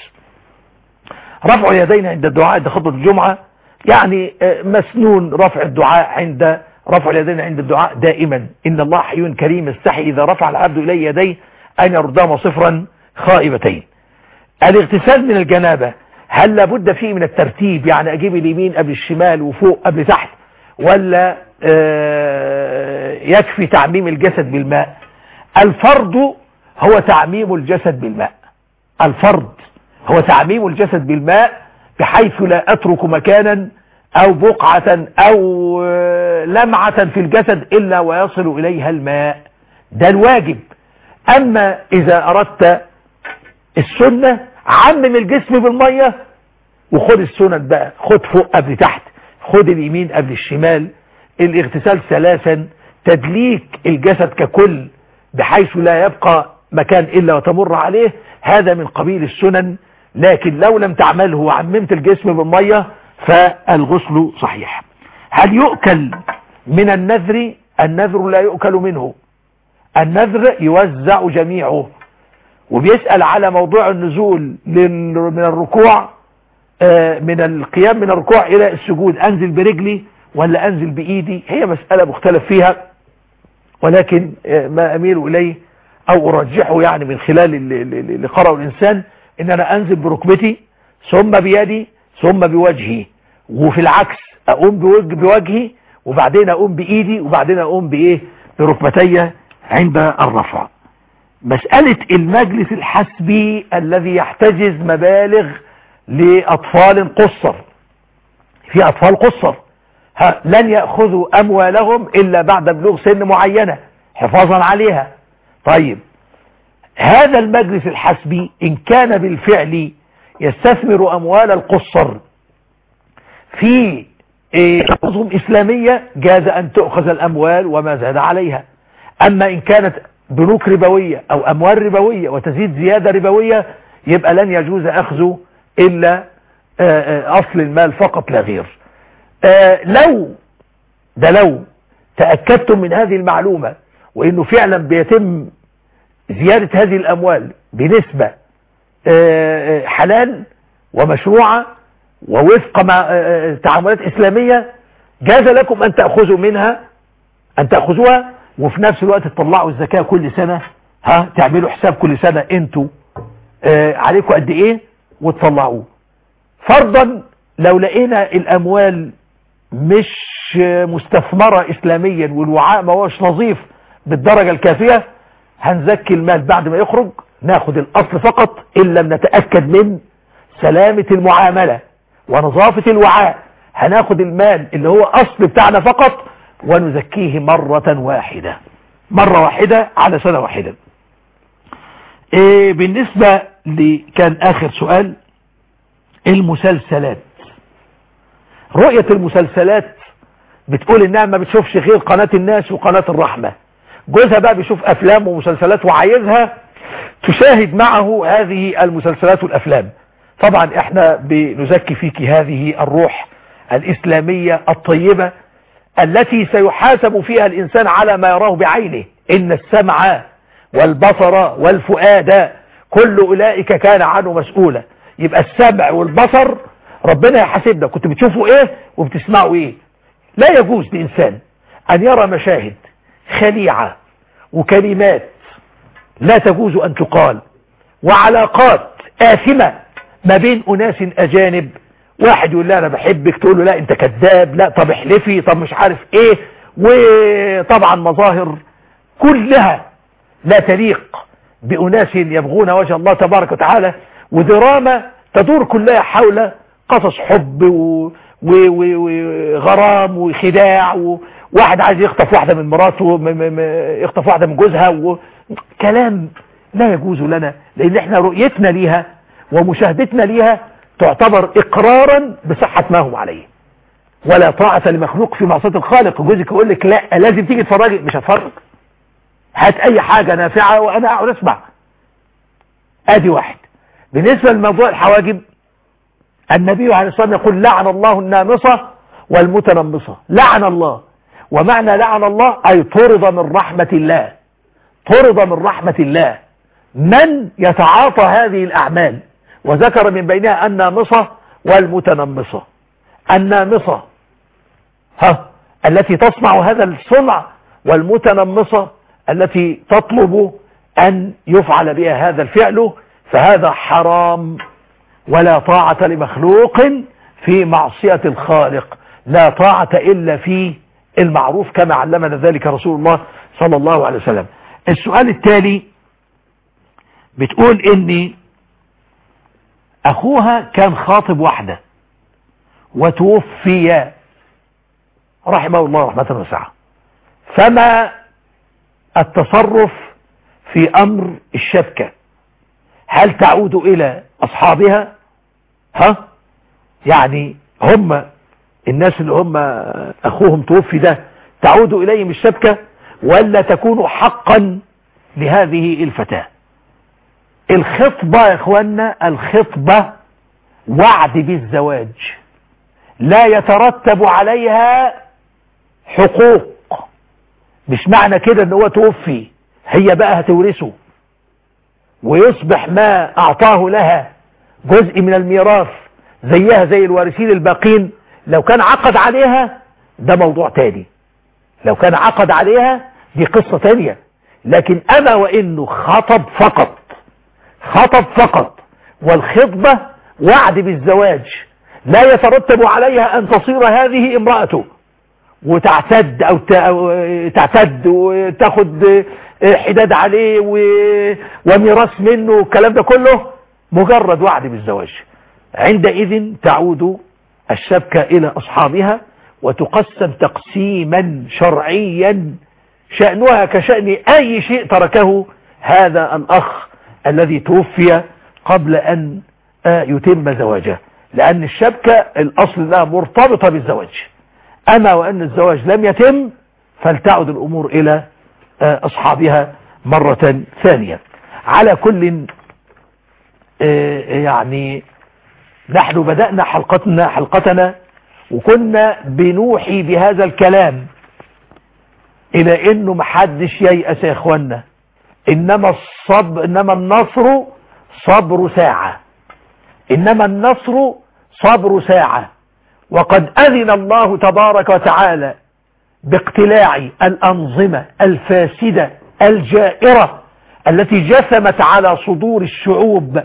رفع اليدين عند الدعاء عند خطبة الجمعة، يعني مسنون رفع الدعاء عند رفع اليدين عند الدعاء دائما. ان الله حي كريم يستحي اذا رفع العبد اليه يديه ان يردهما صفرا خائبتين. الاغتسال من الجنابة هل لابد فيه من الترتيب، يعني اجيب اليمين قبل الشمال وفوق قبل تحت، ولا يكفي تعميم الجسد بالماء؟ الفرض هو تعميم الجسد بالماء، الفرض هو تعميم الجسد بالماء بحيث لا أترك مكانا أو بقعة أو لمعة في الجسد إلا ويصل إليها الماء، ده الواجب. أما إذا أردت السنة عمم الجسم بالمية وخد السنن بقى، خد فوق قبل تحت، خد اليمين قبل الشمال. الاغتسال ثلاثا، تدليك الجسد ككل بحيث لا يبقى مكان إلا وتمر عليه، هذا من قبيل السنن. لكن لو لم تعمله وعممت الجسم بالمية فالغسل صحيح. هل يؤكل من النذر؟ النذر لا يؤكل منه، النذر يوزع جميعه. وبيسأل على موضوع النزول من الركوع، من القيام من الركوع إلى السجود، أنزل برجلي ولا أنزل بإيدي؟ هي مسألة مختلف فيها، ولكن ما أميل إليه أو أرجحه يعني من خلال اللي قرأه الإنسان ان انا انزل بركبتي ثم بيدي ثم بوجهي، وفي العكس اقوم بوجه بوجهي وبعدين اقوم بايدي وبعدين اقوم بايه بركبتي عند الرفع. مسألة المجلس الحسبي الذي يحتجز مبالغ لأطفال قصر، في أطفال قصر لن يأخذوا أموالهم إلا بعد بلوغ سن معينة حفاظا عليها. طيب هذا المجلس الحسبي إن كان بالفعل يستثمر أموال القصر في نظم إسلامية جاز أن تؤخذ الأموال وما زاد عليها. أما إن كانت بنوك ربوية أو أموال ربوية وتزيد زيادة ربوية يبقى لن يجوز أخذه إلا أصل المال فقط لا غير. لو ده لو تأكدتم من هذه المعلومة وإنه فعلا بيتم زيادة هذه الأموال بنسبة حلال ومشروعة ووفق مع تعاملات إسلامية جاز لكم أن تأخذوا منها أن تأخذوها وفي نفس الوقت تطلعوا الزكاة كل سنة. ها تعملوا حساب كل سنة انتوا عليكم قد ايه وتطلعوه. فرضا لو لقينا الأموال مش مستثمرة إسلاميا والوعاء ما هوش نظيف بالدرجة الكافية هنزكي المال بعد ما يخرج، ناخد الأصل فقط إن لم نتأكد من سلامة المعاملة ونظافة الوعاء. هناخد المال اللي هو أصل بتاعنا فقط ونزكيه مرة واحدة مرة واحدة على سنة واحدة. إيه بالنسبة لي كان آخر سؤال المسلسلات. رؤية المسلسلات بتقول انها ما بتشوفش غير قناة الناس وقناة الرحمة. جوزها بقى بيشوف افلام ومسلسلات وعايزها تشاهد معه هذه المسلسلات والافلام. طبعا احنا بنزكي فيك هذه الروح الاسلامية الطيبة التي سيحاسب فيها الانسان على ما يراه بعينه. ان السمع والبصر والفؤاد كل اولئك كان عنه مسؤولا. يبقى السمع والبصر ربنا يحاسبنا كنت بتشوفوا ايه وبتسمعوا ايه. لا يجوز لإنسان أن يرى مشاهد خليعة وكلمات لا تجوز أن تقال وعلاقات آثمة ما بين أناس أجانب. واحد يقول لا أنا بحبك تقول له لا أنت كذاب، لا طب احلفي، طب مش عارف إيه. وطبعا مظاهر كلها لا تليق بأناس يبغون وجه الله تبارك وتعالى، ودراما تدور كلها حول قصص حب و وغرام وخداع وواحد عايز يخطف واحدة من مراته يخطف واحدة من جوزها وكلام لا يجوز لنا، لان احنا رؤيتنا ليها ومشاهدتنا ليها تعتبر اقرارا بصحة ما هم عليه. ولا طاعة لمخلوق في معصية الخالق. جوزك يقول لك لا لازم تيجي تفرجي، مش هتفرج، هات اي حاجة نافعة وانا اقعد اسمع. ادي واحد. بالنسبة لموضوع الحواجب النبي عليه الصلاة والسلام يقول لعن الله النامصة والمتنمصة. لعن الله، ومعنى لعن الله أي طرد من رحمة الله، طرد من رحمة الله من يتعاطى هذه الأعمال. وذكر من بينها النامصة والمتنمصة. النامصة ها التي تصنع هذا الصنع، والمتنمصة التي تطلب أن يفعل بها هذا الفعل، فهذا حرام. ولا طاعة لمخلوق في معصية الخالق، لا طاعة إلا في المعروف كما علمنا ذلك رسول الله صلى الله عليه وسلم. السؤال التالي بتقول إني أخوها كان خاطب واحدة وتوفي رحمه الله رحمة واسعة، فما التصرف في أمر الشبكة؟ هل تعود إلى أصحابها؟ ها يعني هم الناس اللي هم أخوهم توفي ده تعود إليهم الشبكة ولا تكون حقا لهذه الفتاة؟ الخطبة يا إخوانا، الخطبة وعد بالزواج لا يترتب عليها حقوق. مش معنى كده ان هو توفي هي بقى هتورثه ويصبح ما أعطاه لها جزء من الميراث زيها زي الوارثين الباقين. لو كان عقد عليها ده موضوع تاني، لو كان عقد عليها دي قصة تانية. لكن أما وإنه خطب فقط، خطب فقط، والخطبة وعد بالزواج لا يترتب عليها أن تصير هذه امرأته وتعتد أو تعتد وتاخد حداد عليه وميراث منه والكلام ده كله، مجرد وعد بالزواج. عندئذ تعود الشبكة إلى أصحابها وتقسم تقسيما شرعيا شأنها كشأن أي شيء تركه هذا الأخ الذي توفي قبل أن يتم زواجها، لأن الشبكة الأصل لها مرتبطة بالزواج. أما وأن الزواج لم يتم فلتعد الأمور إلى أصحابها مرة ثانية. على كل يعني نحن بدأنا حلقتنا حلقتنا وكنا بنوحي بهذا الكلام إلى إنه محدش ييأس يا إخوانا. إنما الصبر إنما النصر صبر ساعة، إنما النصر صبر ساعة. وقد أذن الله تبارك وتعالى باقتلاع الأنظمة الفاسدة الجائرة التي جثمت على صدور الشعوب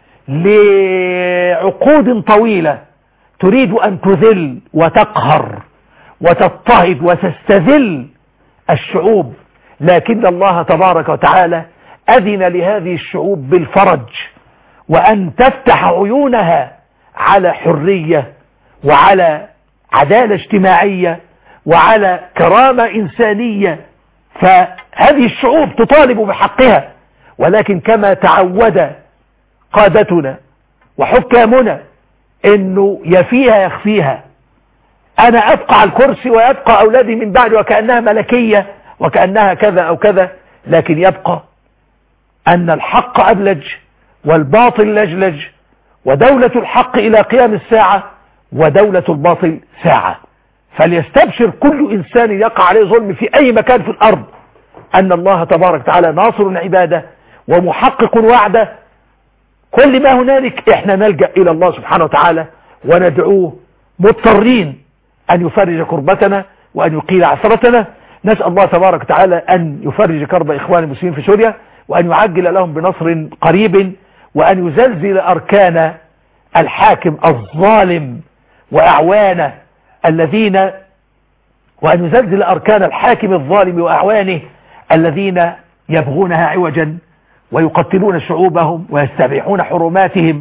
لعقود طويلة، تريد أن تذل وتقهر وتضطهد وتستذل الشعوب، لكن الله تبارك وتعالى أذن لهذه الشعوب بالفرج وأن تفتح عيونها على حرية وعلى عدالة اجتماعية وعلى كرامة إنسانية. فهذه الشعوب تطالب بحقها، ولكن كما تعود قادتنا وحكامنا انه يفيها يخفيها، انا ابقى على الكرسي ويبقى اولادي من بعد وكأنها ملكية وكأنها كذا او كذا، لكن يبقى ان الحق ابلج والباطل لجلج، ودولة الحق الى قيام الساعة ودولة الباطل ساعة. فليستبشر كل انسان يقع عليه ظلم في اي مكان في الارض ان الله تبارك وتعالى ناصر عباده ومحقق وعده. كل ما هنالك احنا نلجأ الى الله سبحانه وتعالى وندعوه مضطرين ان يفرج كربتنا وان يقيل عثرتنا. نسأل الله تبارك وتعالى ان يفرج كرب اخوان المسلمين في سوريا، وان يعجل لهم بنصر قريب، وان يزلزل اركان الحاكم الظالم واعوانه الذين وان يزلزل اركان الحاكم الظالم واعوانه الذين يبغونها عوجا ويقتلون شعوبهم ويستبيحون حرماتهم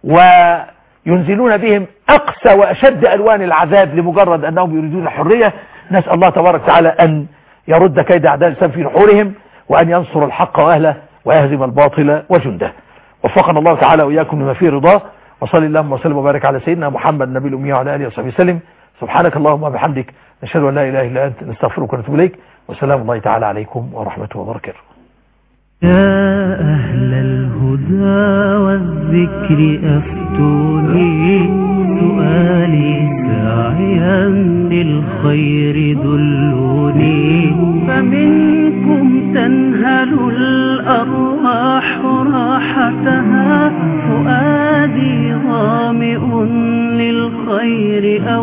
وينزلون بهم أقسى وأشد ألوان العذاب لمجرد أنهم يريدون الحرية. نسأل الله تبارك وتعالى أن يرد كيد أعداء الإسلام في نحورهم، وأن ينصر الحق وأهله ويهزم الباطل وجنده. وفقنا الله تعالى وإياكم لما فيه رضاه، وصلى اللهم وسلم وبارك على سيدنا محمد النبي الأمي وعلى آله وصحبه وسلم. سبحانك اللهم وبحمدك، نشهد أن لا إله إلا أنت، نستغفرك ونتوب إليك، والسلام الله تعالى عليكم ورحمته وبركاته. يا أهل الهدى والذكر أفتوني، سؤالي ساعيا للخير دلوني، فمنكم تنهل الأرواح راحتها، فؤادي ظامئ للخير